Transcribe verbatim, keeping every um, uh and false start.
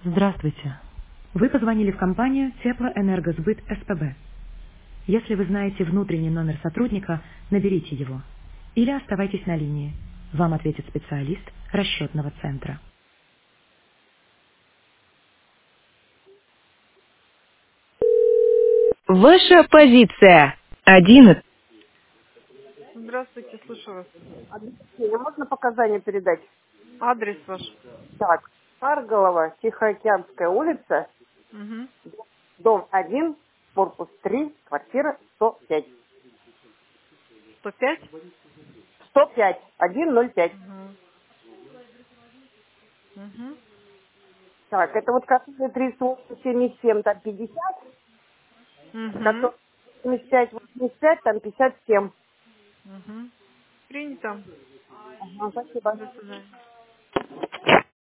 Здравствуйте. Вы позвонили в компанию Теплоэнергосбыт СПБ. Если вы знаете внутренний номер сотрудника, наберите его. Или оставайтесь на линии. Вам ответит специалист расчетного центра. Ваша позиция. Один. Здравствуйте, слушаю вас. Объяснение. Можно показания передать? Адрес ваш. Так, Арголова, Тихоокеанская улица, Угу. дом один, корпус три, квартира сто пять. сто пять? сто пять, один ноль пять. Угу. Угу. Так, это вот которые тридцать восемь, семьдесят семь, там пятьдесят, Угу. которые семьдесят пять, восемьдесят пять, там пятьдесят семь. Угу. Принято. Ага, спасибо. До свидания.